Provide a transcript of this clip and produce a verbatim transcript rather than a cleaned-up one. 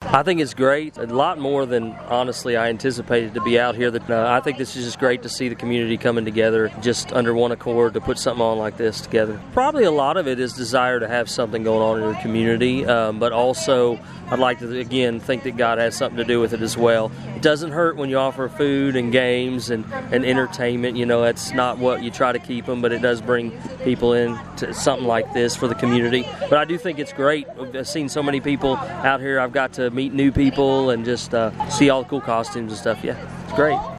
I think it's great, a lot more than honestly I anticipated to be out here. Uh, I think this is just great to see the community coming together just under one accord to put something on like this together. Probably a lot of it is desire to have something going on in the community, um, but also I'd like to, again, think that God has something to do with it as well. It doesn't hurt when you offer food and games and, and entertainment. You know, that's not what you try to keep them, but it does bring people in to something like this for the community. But I do think it's great. I've seen so many people out here. I've got to meet new people and just uh, see all the cool costumes and stuff. Yeah, it's great.